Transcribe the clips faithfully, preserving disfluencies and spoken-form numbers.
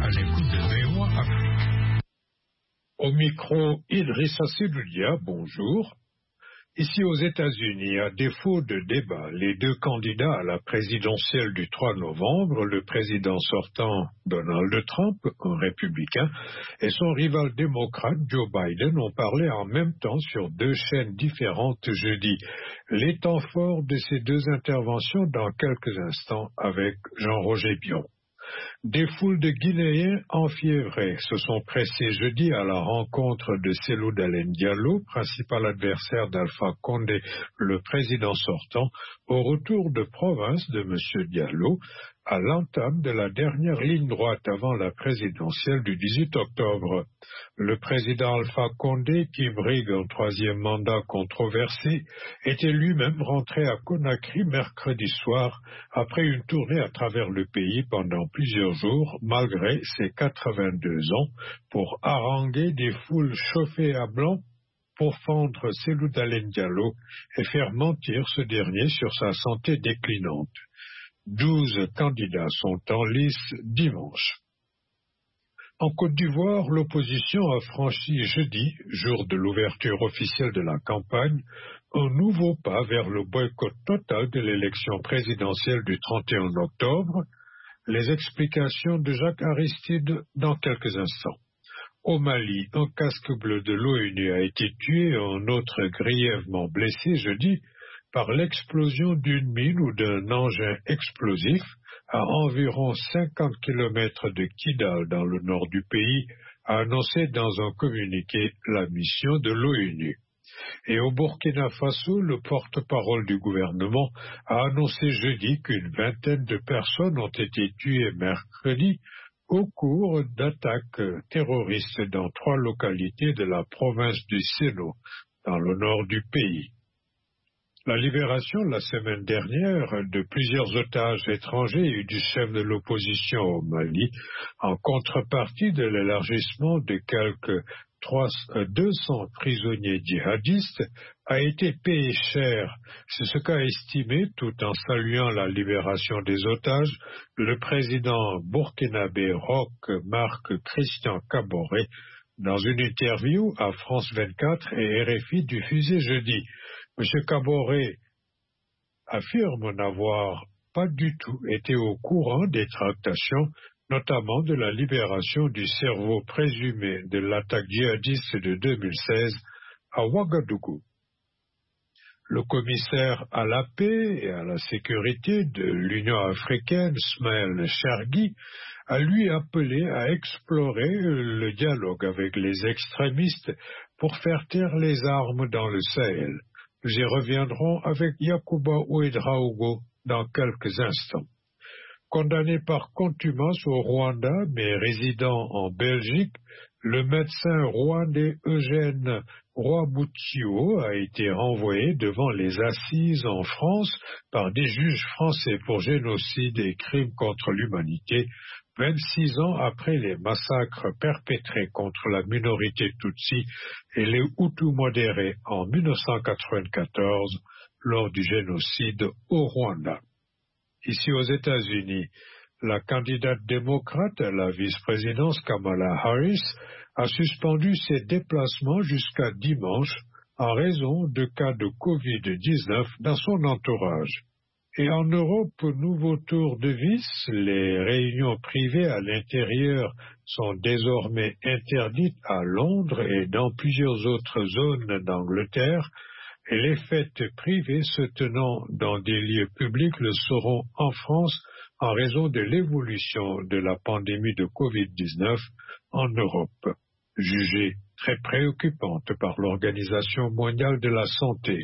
à l'écoute de V O A Afrique. Au micro, Idrissa Seloudia, bonjour. Ici aux États-Unis, à défaut de débat, les deux candidats à la présidentielle du trois novembre, le président sortant Donald Trump, un républicain, et son rival démocrate Joe Biden ont parlé en même temps sur deux chaînes différentes jeudi. Les temps forts de ces deux interventions dans quelques instants avec Jean-Roger Bion. Des foules de Guinéens enfiévrés se sont pressés jeudi à la rencontre de Cellou Dalein Diallo, principal adversaire d'Alpha Condé, le président sortant, au retour de province de M. Diallo, à l'entame de la dernière ligne droite avant la présidentielle du dix-huit octobre. Le président Alpha Condé, qui brigue un troisième mandat controversé, était lui-même rentré à Conakry mercredi soir après une tournée à travers le pays pendant plusieurs jours, malgré ses quatre-vingt-deux ans, pour haranguer des foules chauffées à blanc pour fendre Cellou Dalein Diallo et faire mentir ce dernier sur sa santé déclinante. Douze candidats sont en lice dimanche. En Côte d'Ivoire, l'opposition a franchi jeudi, jour de l'ouverture officielle de la campagne, un nouveau pas vers le boycott total de l'élection présidentielle du trente et un octobre. Les explications de Jacques Aristide dans quelques instants. Au Mali, un casque bleu de l'ONU a été tué et un autre grièvement blessé jeudi par l'explosion d'une mine ou d'un engin explosif à environ cinquante kilomètres de Kidal dans le nord du pays, a annoncé dans un communiqué la mission de l'ONU. Et au Burkina Faso, le porte-parole du gouvernement a annoncé jeudi qu'une vingtaine de personnes ont été tuées mercredi au cours d'attaques terroristes dans trois localités de la province du Séno, dans le nord du pays. La libération la semaine dernière de plusieurs otages étrangers et du chef de l'opposition au Mali, en contrepartie de l'élargissement de quelques deux cents prisonniers djihadistes, a été payé cher. C'est ce qu'a estimé, tout en saluant la libération des otages, le président burkinabé Roch Marc Christian Kaboré dans une interview à France vingt-quatre et R F I diffusée jeudi. M. Kaboré affirme n'avoir pas du tout été au courant des tractations, notamment de la libération du cerveau présumé de l'attaque djihadiste de deux mille seize à Ouagadougou. Le commissaire à la paix et à la sécurité de l'Union africaine, Smail Chergui, a lui appelé à explorer le dialogue avec les extrémistes pour faire taire les armes dans le Sahel. Nous y reviendrons avec Yacouba Ouedraogo dans quelques instants. Condamné par contumace au Rwanda, mais résidant en Belgique, le médecin rwandais Eugène Rwabuchio a été renvoyé devant les assises en France par des juges français pour génocide et crimes contre l'humanité, vingt-six ans après les massacres perpétrés contre la minorité Tutsi et les Hutus modérés en mille neuf cent quatre-vingt-quatorze lors du génocide au Rwanda. Ici aux États-Unis, la candidate démocrate à la vice-présidence Kamala Harris a suspendu ses déplacements jusqu'à dimanche en raison de cas de covid dix-neuf dans son entourage. Et en Europe, nouveau tour de vis, les réunions privées à l'intérieur sont désormais interdites à Londres et dans plusieurs autres zones d'Angleterre, et les fêtes privées se tenant dans des lieux publics le seront en France en raison de l'évolution de la pandémie de covid dix-neuf en Europe, jugée très préoccupante par l'Organisation mondiale de la santé.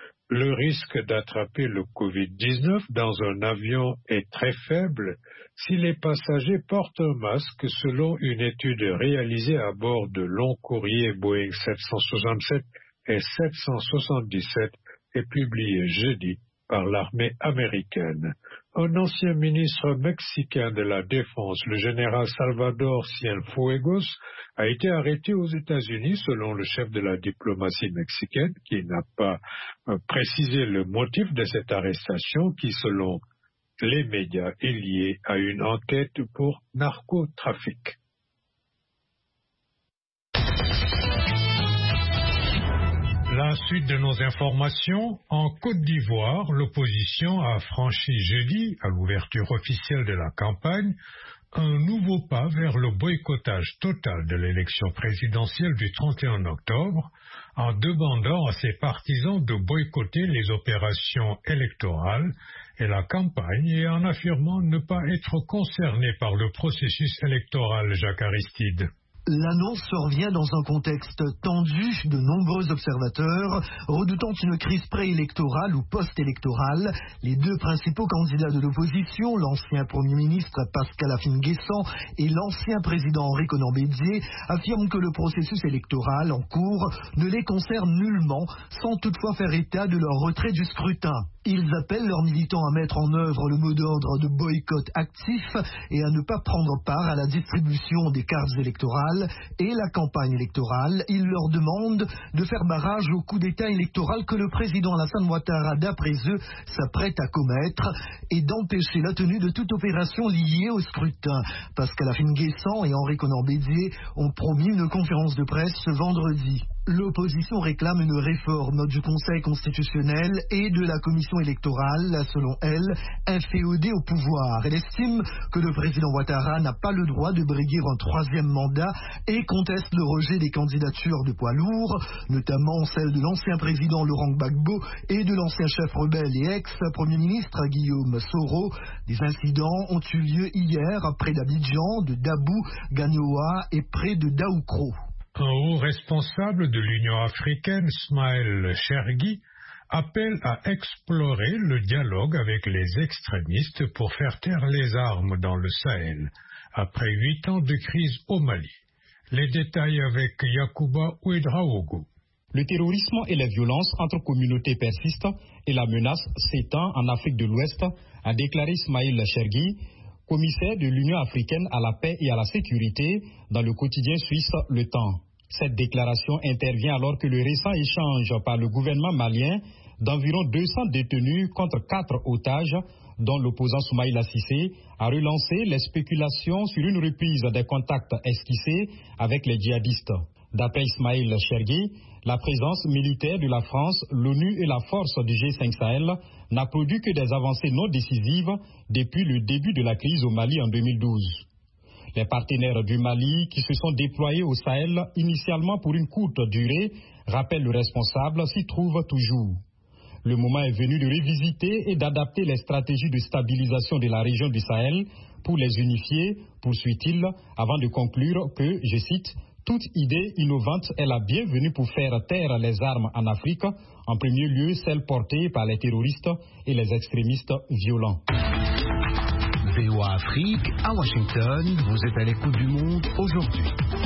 Le risque d'attraper le covid dix-neuf dans un avion est très faible si les passagers portent un masque, selon une étude réalisée à bord de longs courriers Boeing sept cent soixante-sept et sept cent soixante-dix-sept et publiée jeudi par l'armée américaine. Un ancien ministre mexicain de la Défense, le général Salvador Cienfuegos, a été arrêté aux États-Unis selon le chef de la diplomatie mexicaine, qui n'a pas euh, précisé le motif de cette arrestation qui, selon les médias est lié à une enquête pour narcotrafic. La suite de nos informations, en Côte d'Ivoire, l'opposition a franchi jeudi, à l'ouverture officielle de la campagne, un nouveau pas vers le boycottage total de l'élection présidentielle du trente et un octobre, en demandant à ses partisans de boycotter les opérations électorales et la campagne et en affirmant ne pas être concernés par le processus électoral. Jacques Aristide. L'annonce survient dans un contexte tendu, de nombreux observateurs redoutant une crise préélectorale ou post-électorale. Les deux principaux candidats de l'opposition, l'ancien Premier ministre Pascal Afine-Guessant et l'ancien président Henri Konan Bédié, affirment que le processus électoral en cours ne les concerne nullement, sans toutefois faire état de leur retrait du scrutin. Ils appellent leurs militants à mettre en œuvre le mot d'ordre de boycott actif et à ne pas prendre part à la distribution des cartes électorales et la campagne électorale. Ils leur demandent de faire barrage au coup d'État électoral que le président Alassane Ouattara, d'après eux, s'apprête à commettre et d'empêcher la tenue de toute opération liée au scrutin. Pascal Afine-Guessant et Henri Konan Bédié ont promis une conférence de presse ce vendredi. L'opposition réclame une réforme du Conseil constitutionnel et de la commission électorale, selon elle, inféodée au pouvoir. Elle estime que le président Ouattara n'a pas le droit de briguer un troisième mandat et conteste le rejet des candidatures de poids lourds, notamment celle de l'ancien président Laurent Gbagbo et de l'ancien chef rebelle et ex-premier ministre Guillaume Soro. Des incidents ont eu lieu hier près d'Abidjan, de Dabou, Gagnoa et près de Daoukro. Un haut responsable de l'Union africaine, Smaël Chergui, appelle à explorer le dialogue avec les extrémistes pour faire taire les armes dans le Sahel, après huit ans de crise au Mali. Les détails avec Yacouba Ouedraogo. Le terrorisme et les violences entre communautés persistent et la menace s'étend en Afrique de l'Ouest, a déclaré Smaël Chergui, commissaire de l'Union africaine à la paix et à la sécurité dans le quotidien suisse Le Temps. Cette déclaration intervient alors que le récent échange par le gouvernement malien d'environ deux cents détenus contre quatre otages, dont l'opposant Soumaïla Cissé, a relancé les spéculations sur une reprise des contacts esquissés avec les djihadistes. D'après Ismaël Chergui, la présence militaire de la France, l'ONU et la force du G cinq Sahel n'a produit que des avancées non décisives depuis le début de la crise au Mali en deux mille douze. Les partenaires du Mali qui se sont déployés au Sahel initialement pour une courte durée, rappelle le responsable, s'y trouvent toujours. Le moment est venu de revisiter et d'adapter les stratégies de stabilisation de la région du Sahel pour les unifier, poursuit-il, avant de conclure que, je cite, toute idée innovante est la bienvenue pour faire taire les armes en Afrique, en premier lieu celles portées par les terroristes et les extrémistes violents. V O A Afrique, à Washington, vous êtes à l'écoute du monde aujourd'hui.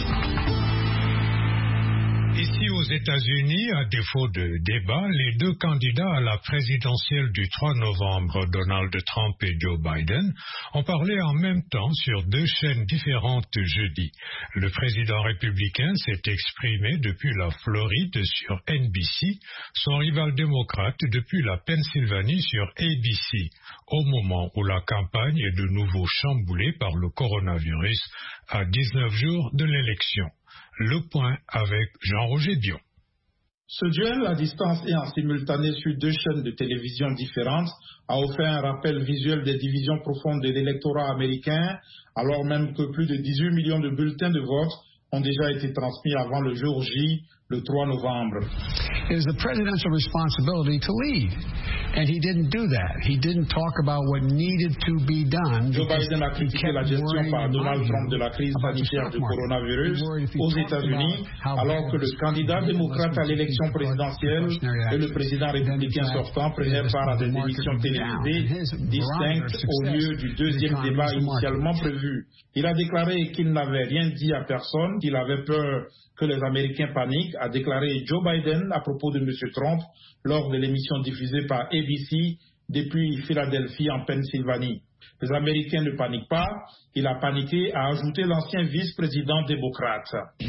Ici aux États-Unis, à défaut de débat, les deux candidats à la présidentielle du trois novembre, Donald Trump et Joe Biden, ont parlé en même temps sur deux chaînes différentes jeudi. Le président républicain s'est exprimé depuis la Floride sur N B C, son rival démocrate depuis la Pennsylvanie sur A B C, au moment où la campagne est de nouveau chamboulée par le coronavirus à dix-neuf jours de l'élection. Le point avec Jean-Roger Dion. Ce duel à distance et en simultané sur deux chaînes de télévision différentes a offert un rappel visuel des divisions profondes de l'électorat américain, alors même que plus de dix-huit millions de bulletins de vote ont déjà été transmis avant le jour J, le trois novembre. It is the presidential responsibility to lead, and he didn't do that. He didn't talk about what needed to be done. Joe Biden a critiqué la gestion par Donald Trump de la crise sanitaire du coronavirus aux États-Unis, alors que le candidat démocrate à l'élection présidentielle et le président républicain sortant prenaient part à des émissions télévisées distinctes au lieu du deuxième débat initialement prévu. Il a déclaré qu'il n'avait rien dit à personne, qu'il avait peur que les Américains paniquent, a déclaré Joe Biden à propos de M. Trump lors de l'émission diffusée par A B C depuis Philadelphie en Pennsylvanie. Les Américains ne paniquent pas. Il a paniqué, a ajouté l'ancien vice-président démocrate.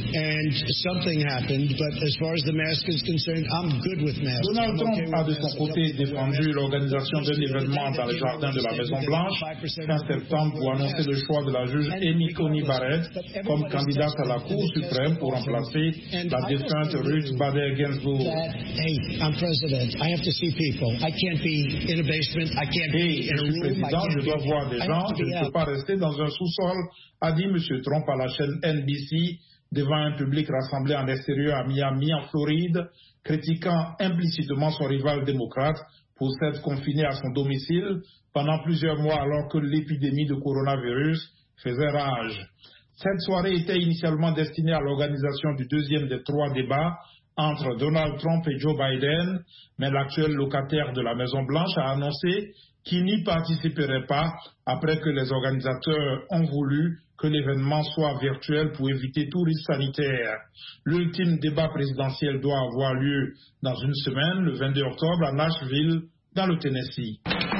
Donald Trump a de son côté défendu l'organisation d'un événement dans le jardin de la Maison-Blanche fin septembre pour annoncer le choix de la juge Amy Coney Barrett comme candidate à la Cour suprême pour remplacer la défunte Ruth Bader Ginsburg. Hey, I'm president. I have to see people. I can't be in a basement. I can't be in a room. Président, je dois voir des gens. Je ne peux pas rester dans un sous-sol, a dit M. Trump à la chaîne N B C devant un public rassemblé en extérieur à Miami, en Floride, critiquant implicitement son rival démocrate pour s'être confiné à son domicile pendant plusieurs mois alors que l'épidémie de coronavirus faisait rage. Cette soirée était initialement destinée à l'organisation du deuxième des trois débats entre Donald Trump et Joe Biden, mais l'actuel locataire de la Maison-Blanche a annoncé qu'il n'y participerait pas après que les organisateurs ont voulu que l'événement soit virtuel pour éviter tout risque sanitaire. L'ultime débat présidentiel doit avoir lieu dans une semaine, le vingt-deux octobre, à Nashville, dans le Tennessee.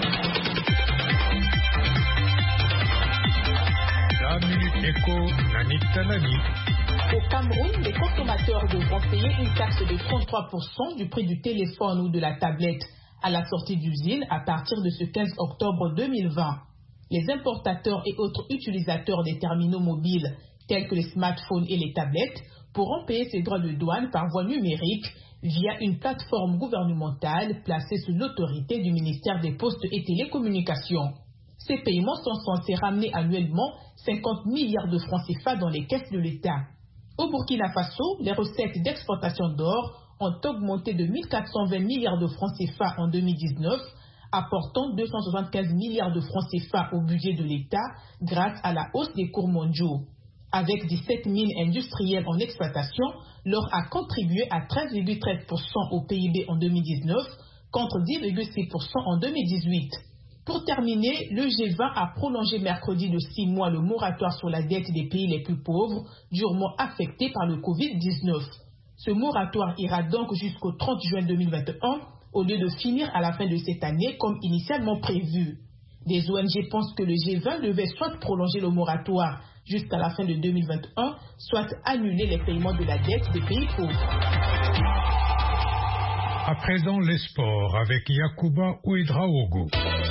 La Minute Éco, Nani Tanani. Au Cameroun, les consommateurs devront payer une taxe de trente-trois pour cent du prix du téléphone ou de la tablette à la sortie d'usine à partir de ce quinze octobre deux mille vingt. Les importateurs et autres utilisateurs des terminaux mobiles, tels que les smartphones et les tablettes, pourront payer ces droits de douane par voie numérique via une plateforme gouvernementale placée sous l'autorité du ministère des Postes et Télécommunications. Ces paiements sont censés ramener annuellement cinquante milliards de francs C F A dans les caisses de l'État. Au Burkina Faso, les recettes d'exportation d'or ont augmenté de mille quatre cent vingt milliards de francs C F A en deux mille dix-neuf, apportant deux cent soixante-quinze milliards de francs C F A au budget de l'État grâce à la hausse des cours mondiaux. Avec dix-sept mines industrielles en exploitation, l'or a contribué à treize virgule treize pour cent au P I B en deux mille dix-neuf contre dix virgule six pour cent en deux mille dix-huit. Pour terminer, le G vingt a prolongé mercredi de six mois le moratoire sur la dette des pays les plus pauvres, durement affectés par le covid dix-neuf. Ce moratoire ira donc jusqu'au trente juin deux mille vingt et un, au lieu de finir à la fin de cette année comme initialement prévu. Des O N G pensent que le G vingt devait soit prolonger le moratoire jusqu'à la fin de deux mille vingt et un, soit annuler les paiements de la dette des pays pauvres. À présent, les sports avec Yacouba Ouedraogo.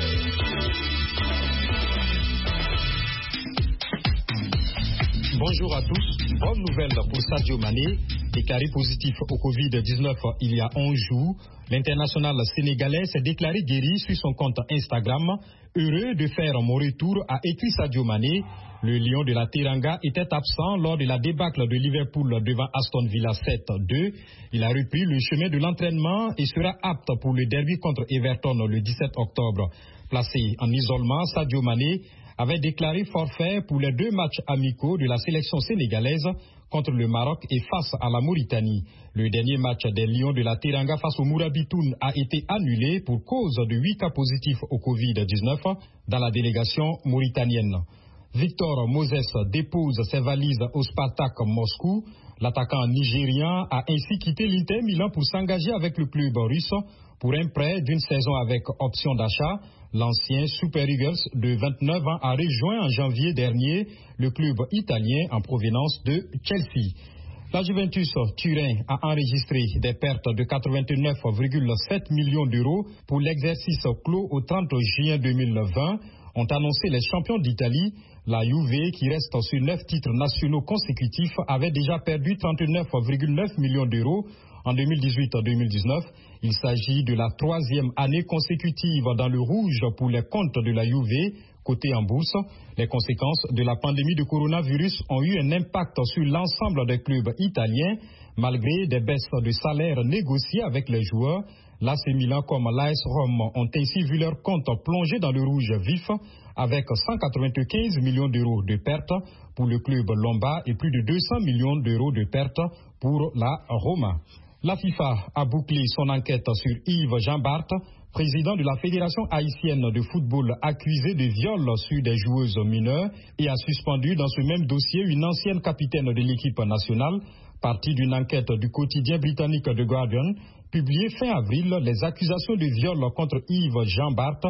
Bonjour à tous. Bonne nouvelle pour Sadio Mané, déclaré positif au covid dix-neuf il y a onze jours. L'international sénégalais s'est déclaré guéri sur son compte Instagram. Heureux de faire mon retour, a écrit Sadio Mané. Le lion de la Teranga était absent lors de la débâcle de Liverpool devant Aston Villa sept deux. Il a repris le chemin de l'entraînement et sera apte pour le derby contre Everton le dix-sept octobre. Placé en isolement, Sadio Mané avait déclaré forfait pour les deux matchs amicaux de la sélection sénégalaise contre le Maroc et face à la Mauritanie. Le dernier match des Lions de la Teranga face au Mourabitoun a été annulé pour cause de huit cas positifs au covid dix-neuf dans la délégation mauritanienne. Victor Moses dépose ses valises au Spartak Moscou. L'attaquant nigérian a ainsi quitté l'Inter Milan pour s'engager avec le club russe pour un prêt d'une saison avec option d'achat. L'ancien Super Eagles de vingt-neuf ans a rejoint en janvier dernier le club italien en provenance de Chelsea. La Juventus Turin a enregistré des pertes de quatre-vingt-neuf virgule sept millions d'euros pour l'exercice clos au trente juin deux mille vingt, ont annoncé les champions d'Italie. La Juve, qui reste sur neuf titres nationaux consécutifs, avait déjà perdu trente-neuf virgule neuf millions d'euros en deux mille dix-huit deux mille dix-neuf. Il s'agit de la troisième année consécutive dans le rouge pour les comptes de la Juve, cotés en bourse. Les conséquences de la pandémie de coronavirus ont eu un impact sur l'ensemble des clubs italiens, malgré des baisses de salaire négociées avec les joueurs. L'A C Milan comme l'A S Rome ont ainsi vu leur compte plonger dans le rouge vif avec cent quatre-vingt-quinze millions d'euros de pertes pour le club lombard et plus de deux cents millions d'euros de pertes pour la Roma. La FIFA a bouclé son enquête sur Yves Jean-Bart, président de la Fédération haïtienne de football accusé de viol sur des joueuses mineures, et a suspendu dans ce même dossier une ancienne capitaine de l'équipe nationale. Partie d'une enquête du quotidien britannique The Guardian, publiée fin avril, les accusations de viol contre Yves Jean-Bart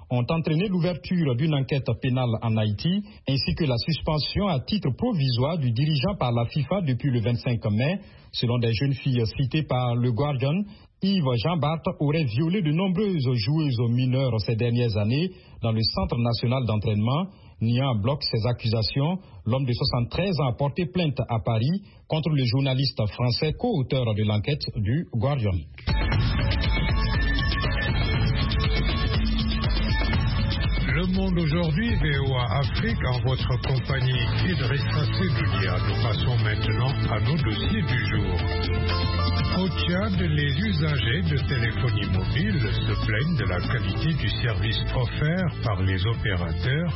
ont entraîné l'ouverture d'une enquête pénale en Haïti, ainsi que la suspension à titre provisoire du dirigeant par la FIFA depuis le vingt-cinq mai. Selon des jeunes filles citées par le Guardian, Yves Jean-Bart aurait violé de nombreuses joueuses mineures ces dernières années dans le Centre national d'entraînement. Niant en bloc ces accusations, l'homme de soixante-treize ans a porté plainte à Paris contre le journaliste français co-auteur de l'enquête du Guardian. Le Monde aujourd'hui, V O A Afrique, en votre compagnie Idrissa Seloudia. Nous passons maintenant à nos dossiers du jour. Au Tchad, les usagers de téléphonie mobile se plaignent de la qualité du service offert par les opérateurs,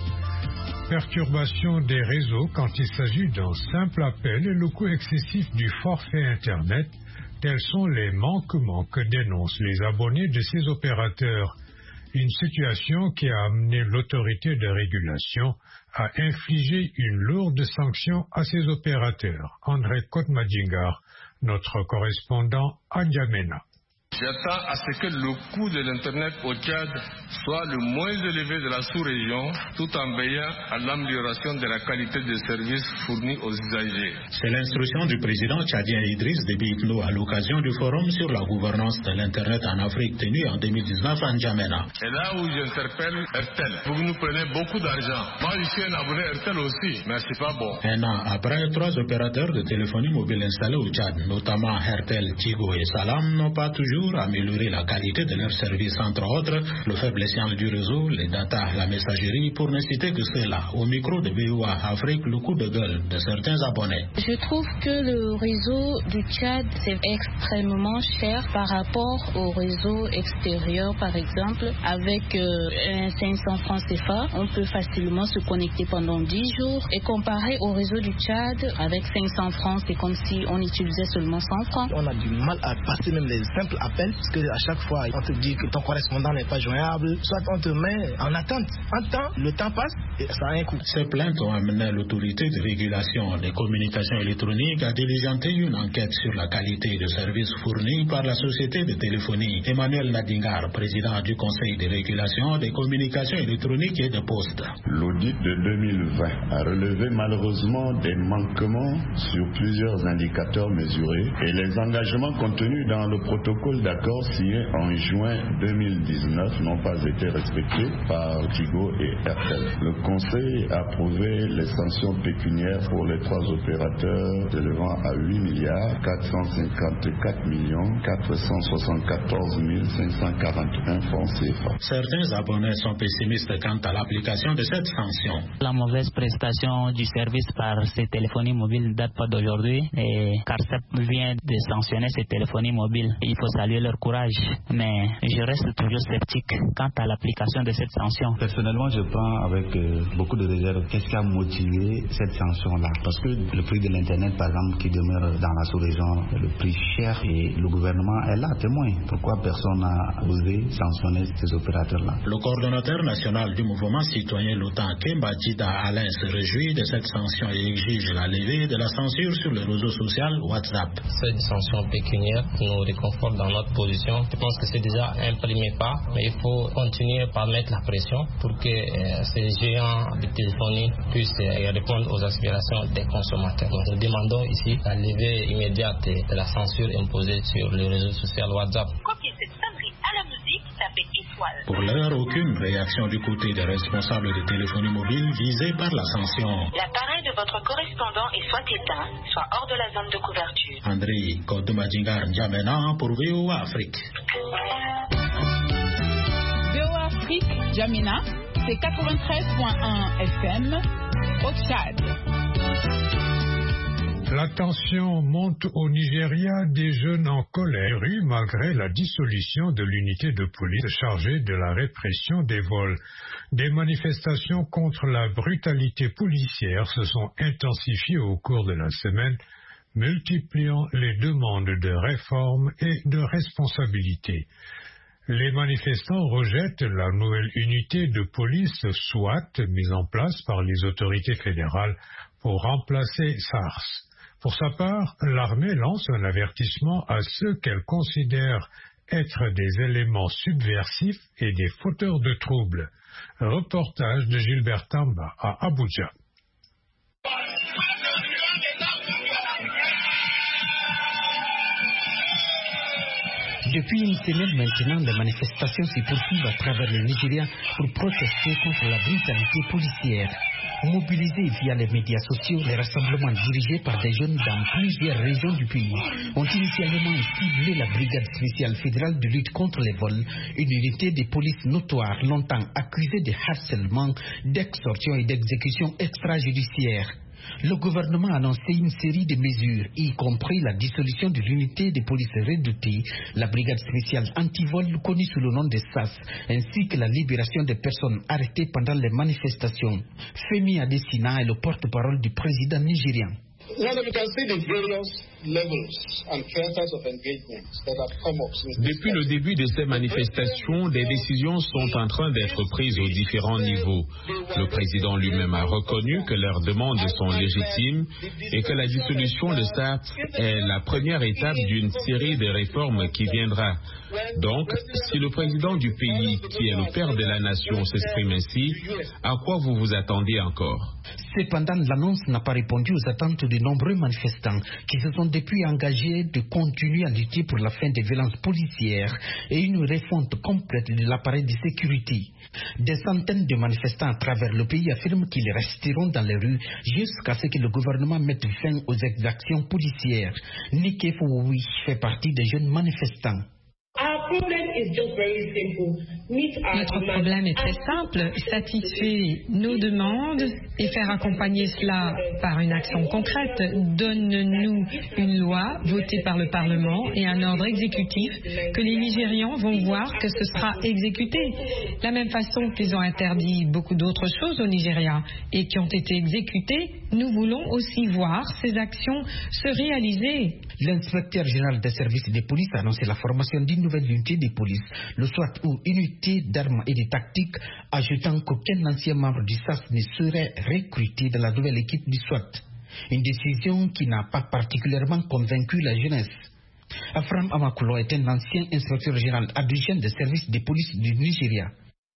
perturbation des réseaux quand il s'agit d'un simple appel et le coût excessif du forfait Internet. Tels sont les manquements que dénoncent les abonnés de ces opérateurs. Une situation qui a amené l'autorité de régulation à infliger une lourde sanction à ces opérateurs. André Kotmadingar, notre correspondant à N'Djamena. J'attends à ce que le coût de l'Internet au Tchad soit le moins élevé de la sous-région, tout en veillant à l'amélioration de la qualité des services fournis aux usagers. C'est l'instruction du président tchadien Idriss Déby Itno à l'occasion du forum sur la gouvernance de l'Internet en Afrique tenu en deux mille dix-neuf à N'Djamena. Et là où j'interpelle RTL, vous nous prenez beaucoup d'argent. Moi, je suis un abonné RTL aussi, mais c'est pas bon. Un an après, trois opérateurs de téléphonie mobile installés au Tchad, notamment RTL, Tigo et Salam, n'ont pas toujours améliorer la qualité de leurs services, entre autres le faible signal du réseau, les data, la messagerie, pour ne citer que cela. Au micro de V O A Afrique, le coup de gueule de certains abonnés. Je trouve que le réseau du Tchad c'est extrêmement cher par rapport au réseau extérieur, par exemple. Avec euh, cinq cents francs C F A, on peut facilement se connecter pendant dix jours. Et comparé au réseau du Tchad, avec cinq cents francs, c'est comme si on utilisait seulement cent francs. On a du mal à passer même les simples appels parce qu'à chaque fois, on te dit que ton correspondant n'est pas joignable, soit on te met en attente. En temps, le temps passe et ça a un coût. Ces plaintes ont amené l'autorité de régulation des communications électroniques à diligenter une enquête sur la qualité de services fournis par la société de téléphonie. Emmanuel Nadingar, président du Conseil de régulation des communications électroniques et de postes. L'audit de deux mille vingt a relevé malheureusement des manquements sur plusieurs indicateurs mesurés et les engagements contenus dans le protocole d'accord signé en juin deux mille dix-neuf n'ont pas été respectés par Tigo et RTL. Le Conseil a approuvé les sanctions pécuniaires pour les trois opérateurs s'élevant à huit milliards quatre cent cinquante-quatre millions quatre cent soixante-quatorze mille cinq cent quarante et un francs C F A. Certains abonnés sont pessimistes quant à l'application de cette sanction. La mauvaise prestation du service par ces téléphonies mobiles ne date pas d'aujourd'hui et CARCEP vient de sanctionner ces téléphonies mobiles. Il faut saluer leur courage, mais je reste toujours sceptique quant à l'application de cette sanction. Personnellement, je prends avec euh, beaucoup de réserve. Qu'est-ce qui a motivé cette sanction-là? Parce que le prix de l'Internet, par exemple, qui demeure dans la sous-région, le prix cher et le gouvernement est là, témoin. Pourquoi personne n'a osé sanctionner ces opérateurs-là? Le coordonnateur national du mouvement citoyen l'OTAN, Kemba Djida Alain, se réjouit de cette sanction et exige la levée de la censure sur le réseau social WhatsApp. Cette sanction pécuniaire nous réconforte dans notre position. Je pense que c'est déjà un premier pas, mais il faut continuer par mettre la pression pour que euh, ces géants de téléphonie puissent euh, répondre aux aspirations des consommateurs. Donc, nous demandons ici la levée immédiate de la censure imposée sur le réseau social WhatsApp. Pour l'heure, aucune réaction du côté des responsables de téléphonie mobile visés par la sanction. L'appareil de votre correspondant est soit éteint, soit hors de la zone de couverture. André Kodomadingar N'Djamena pour V O A Afrique. V O A Afrique, N'Djamena, c'est quatre-vingt-treize virgule un F M au Tchad. La tension monte au Nigeria, des jeunes en colère malgré la dissolution de l'unité de police chargée de la répression des vols. Des manifestations contre la brutalité policière se sont intensifiées au cours de la semaine, multipliant les demandes de réforme et de responsabilité. Les manifestants rejettent la nouvelle unité de police SWAT mise en place par les autorités fédérales pour remplacer SARS. Pour sa part, l'armée lance un avertissement à ceux qu'elle considère être des éléments subversifs et des fauteurs de troubles. Reportage de Gilbert Tamba à Abuja. Depuis une semaine maintenant, les manifestations se poursuivent à travers le Nigeria pour protester contre la brutalité policière. Mobilisés via les médias sociaux, les rassemblements dirigés par des jeunes dans plusieurs régions du pays ont initialement ciblé la brigade spéciale fédérale de lutte contre les vols, une unité de police notoire longtemps accusée de harcèlement, d'extorsion et d'exécution extrajudiciaire. Le gouvernement a annoncé une série de mesures, y compris la dissolution de l'unité de police redoutée, la brigade spéciale anti-vol connue sous le nom de S A S, ainsi que la libération des personnes arrêtées pendant les manifestations. Femi Adesina est le porte-parole du président nigérian. Depuis le début de ces manifestations, des décisions sont en train d'être prises aux différents niveaux. Le président lui-même a reconnu que leurs demandes sont légitimes et que la dissolution de S A S est la première étape d'une série de réformes qui viendra. Donc, si le président du pays, qui est le père de la nation, s'exprime ainsi, à quoi vous vous attendez encore? Cependant, l'annonce n'a pas répondu aux attentes de nombreux manifestants qui se sont depuis engagés de continuer à lutter pour la fin des violences policières et une refonte complète de l'appareil de sécurité. Des centaines de manifestants à travers le pays affirment qu'ils resteront dans les rues jusqu'à ce que le gouvernement mette fin aux exactions policières. Nike Fououi fait partie des jeunes manifestants. Notre problème est très simple, satisfaire nos demandes et faire accompagner cela par une action concrète. Donne-nous une loi votée par le Parlement et un ordre exécutif que les Nigérians vont voir que ce sera exécuté. De la même façon qu'ils ont interdit beaucoup d'autres choses au Nigeria et qui ont été exécutées, nous voulons aussi voir ces actions se réaliser. L'inspecteur général des services de police a annoncé la formation d'une nouvelle unité de police, le SWAT ou unité d'armes et de tactiques, ajoutant qu'aucun ancien membre du S A S ne serait recruté dans la nouvelle équipe du SWAT. Une décision qui n'a pas particulièrement convaincu la jeunesse. Afram Amakulo est un ancien inspecteur général adjoint des services de police du Nigeria.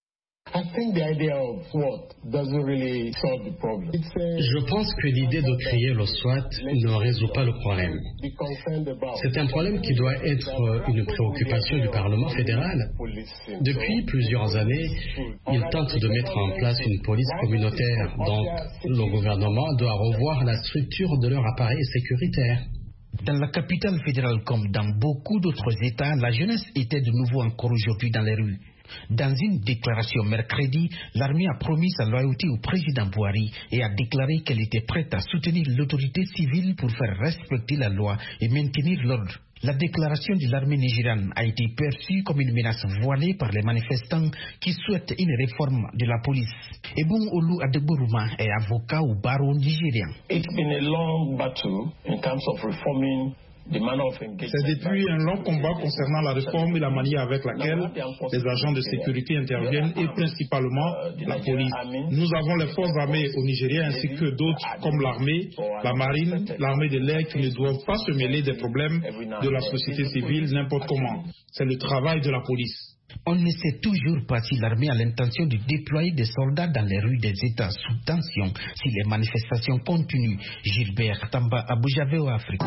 Je pense que l'idée de créer le SWAT ne résout pas le problème. C'est un problème qui doit être une préoccupation du Parlement fédéral. Depuis plusieurs années, ils tentent de mettre en place une police communautaire. Donc, le gouvernement doit revoir la structure de leur appareil sécuritaire. Dans la capitale fédérale comme dans beaucoup d'autres États, la jeunesse était de nouveau encore aujourd'hui dans les rues. Dans une déclaration mercredi, l'armée a promis sa loyauté au président Buhari et a déclaré qu'elle était prête à soutenir l'autorité civile pour faire respecter la loi et maintenir l'ordre. La déclaration de l'armée nigériane a été perçue comme une menace voilée par les manifestants qui souhaitent une réforme de la police. Ebon Olu Adegboruma est avocat au barreau nigérien. It's been a long battle in terms of reforming. C'est depuis un long combat concernant la réforme et la manière avec laquelle les agents de sécurité interviennent et principalement la police. Nous avons les forces armées au Nigeria ainsi que d'autres comme l'armée, la marine, l'armée de l'air qui ne doivent pas se mêler des problèmes de la société civile n'importe comment. C'est le travail de la police. On ne sait toujours pas si l'armée a l'intention de déployer des soldats dans les rues des États sous tension si les manifestations continuent. Gilbert Tamba, Abuja, V O A Afrique.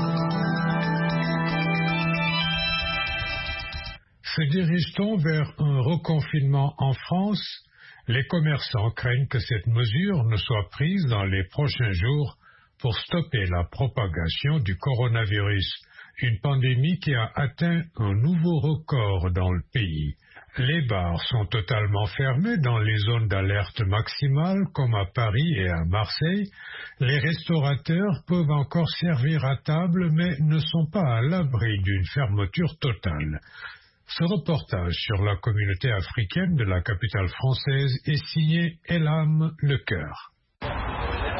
Se dirige-t-on vers un reconfinement en France? Les commerçants craignent que cette mesure ne soit prise dans les prochains jours pour stopper la propagation du coronavirus, une pandémie qui a atteint un nouveau record dans le pays. Les bars sont totalement fermés dans les zones d'alerte maximale comme à Paris et à Marseille. Les restaurateurs peuvent encore servir à table mais ne sont pas à l'abri d'une fermeture totale. Ce reportage sur la communauté africaine de la capitale française est signé Elam Lecoeur.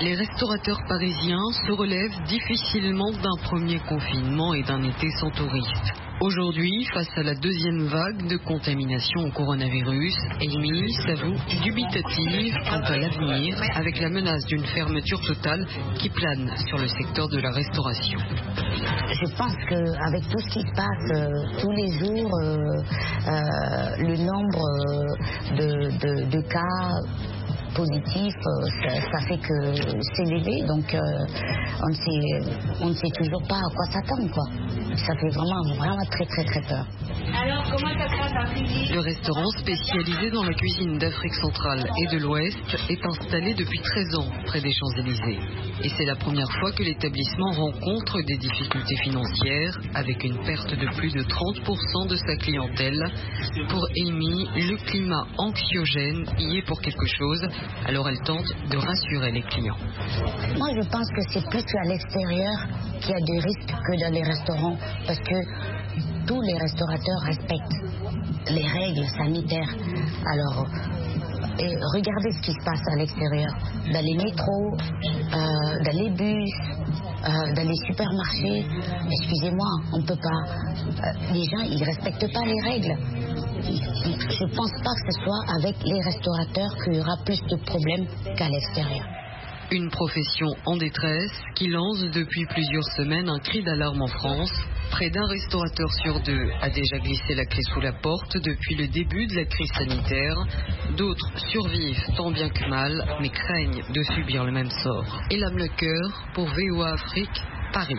Les restaurateurs parisiens se relèvent difficilement d'un premier confinement et d'un été sans touristes. Aujourd'hui, face à la deuxième vague de contamination au coronavirus, Amy s'avoue dubitative quant à l'avenir avec la menace d'une fermeture totale qui plane sur le secteur de la restauration. Je pense qu'avec tout ce qui se passe euh, tous les jours, euh, euh, le nombre euh, de, de, de cas positif, ça, ça fait que c'est élevé, donc euh, on ne sait, on ne sait toujours pas à quoi s'attendre, quoi. Ça fait vraiment, vraiment très très très peur. Alors, comment ça se passe à Fiji ? Le restaurant spécialisé dans la cuisine d'Afrique centrale et de l'Ouest est installé depuis treize ans près des Champs-Élysées. Et c'est la première fois que l'établissement rencontre des difficultés financières avec une perte de plus de trente pour cent de sa clientèle. Pour Amy, le climat anxiogène y est pour quelque chose. Alors elle tente de rassurer les clients. Moi je pense que c'est plus à l'extérieur qu'il y a des risques que dans les restaurants, parce que tous les restaurateurs respectent les règles sanitaires. Alors et regardez ce qui se passe à l'extérieur, dans les métros, euh, dans les bus, euh, dans les supermarchés. Excusez-moi, on ne peut pas. Euh, les gens, ils ne respectent pas les règles. Je ne pense pas que ce soit avec les restaurateurs qu'il y aura plus de problèmes qu'à l'extérieur. Une profession en détresse qui lance depuis plusieurs semaines un cri d'alarme en France. Près d'un restaurateur sur deux a déjà glissé la clé sous la porte depuis le début de la crise sanitaire. D'autres survivent tant bien que mal, mais craignent de subir le même sort. Elam Lecoeur pour V O A Afrique, Paris.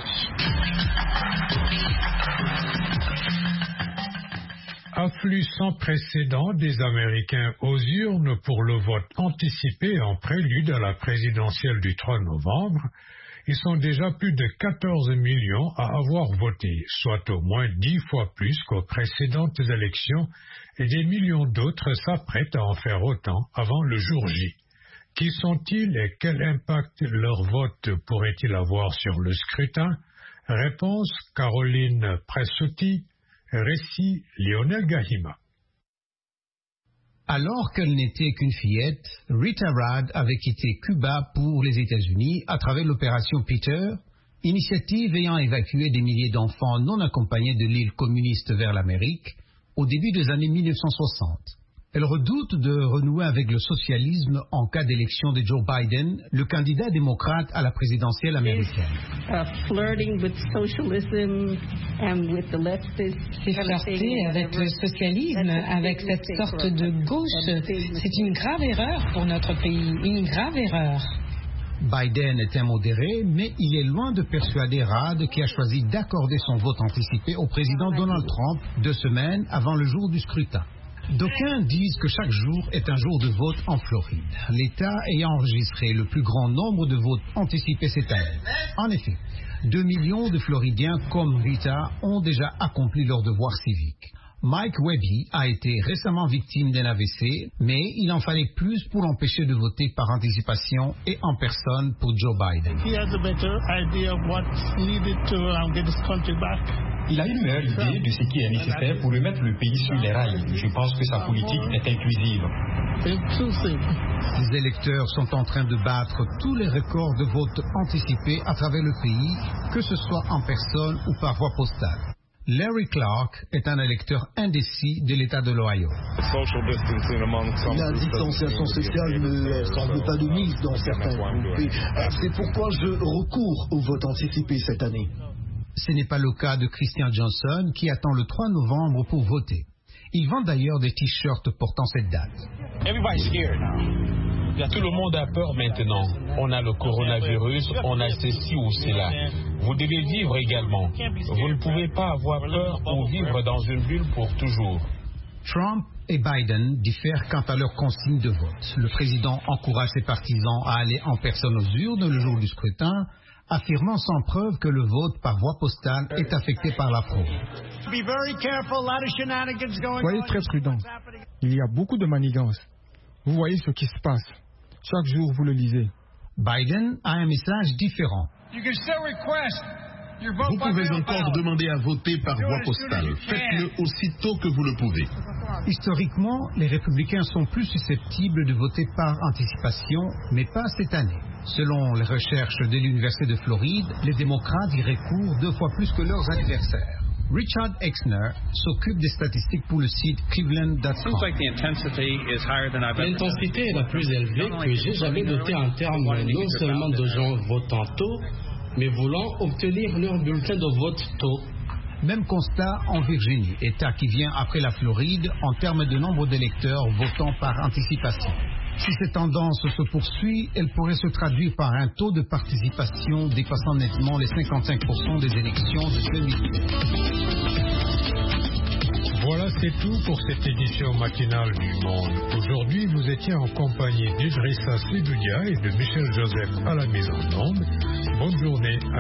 Afflux sans précédent des Américains aux urnes pour le vote anticipé en prélude à la présidentielle du trois novembre. Ils sont déjà plus de quatorze millions à avoir voté, soit au moins dix fois plus qu'aux précédentes élections, et des millions d'autres s'apprêtent à en faire autant avant le jour J. Qui sont-ils et quel impact leur vote pourrait-il avoir sur le scrutin? Réponse Caroline Pressotti. Récit Lionel Gahima. Alors qu'elle n'était qu'une fillette, Rita Rad avait quitté Cuba pour les États-Unis à travers l'opération Peter, initiative ayant évacué des milliers d'enfants non accompagnés de l'île communiste vers l'Amérique au début des années mille neuf cent soixante. Elle redoute de renouer avec le socialisme en cas d'élection de Joe Biden, le candidat démocrate à la présidentielle américaine. C'est flirter avec le socialisme, avec cette sorte de gauche. C'est une grave erreur pour notre pays, une grave erreur. Biden est un modéré, mais il est loin de persuader Rad, qui a choisi d'accorder son vote anticipé au président Donald Trump deux semaines avant le jour du scrutin. D'aucuns disent que chaque jour est un jour de vote en Floride, l'État ayant enregistré le plus grand nombre de votes anticipés cette année. En effet, deux millions de Floridiens comme Rita ont déjà accompli leur devoir civique. Mike Webby a été récemment victime d'un A V C, mais il en fallait plus pour l'empêcher de voter par anticipation et en personne pour Joe Biden. Il a une meilleure idée de ce qui est nécessaire pour remettre le pays sur les rails. Je pense que sa politique est inclusive. Les électeurs sont en train de battre tous les records de vote anticipés à travers le pays, que ce soit en personne ou par voie postale. Larry Clark est un électeur indécis de l'État de l'Ohio. La distanciation sociale ne semble pas de mise dans certains groupes. C'est pourquoi je recours au vote anticipé cette année. Ce n'est pas le cas de Christian Johnson qui attend le trois novembre pour voter. Il vend d'ailleurs des t-shirts portant cette date. Tout le monde a peur maintenant. On a le coronavirus, on a ceci ou cela. Vous devez vivre également. Vous ne pouvez pas avoir peur ou vivre dans une bulle pour toujours. Trump et Biden diffèrent quant à leur consigne de vote. Le président encourage ses partisans à aller en personne aux urnes le jour du scrutin, affirmant sans preuve que le vote par voie postale est affecté par la fraude. Soyez très prudents. Il y a beaucoup de manigances. Vous voyez ce qui se passe. Chaque jour, vous le lisez. Biden a un message différent. Vous pouvez encore demander à voter par voie postale. Faites-le aussitôt que vous le pouvez. Historiquement, les républicains sont plus susceptibles de voter par anticipation, mais pas cette année. Selon les recherches de l'Université de Floride, les démocrates y recourent deux fois plus que leurs adversaires. Richard Exner s'occupe des statistiques pour le site Cleveland point com. L'intensité est la plus élevée que j'ai jamais notée en termes non seulement de gens votant tôt, mais voulant obtenir leur bulletin de vote tôt. Même constat en Virginie, État qui vient après la Floride en termes de nombre d'électeurs votant par anticipation. Si cette tendance se poursuit, elle pourrait se traduire par un taux de participation dépassant nettement les cinquante-cinq pour cent des élections de deux mille dix. Voilà, c'est tout pour cette édition matinale du Monde. Aujourd'hui, vous étiez en compagnie d'Idrissa Sidoudia et de Michel Joseph à la mise en onde. Bonne journée à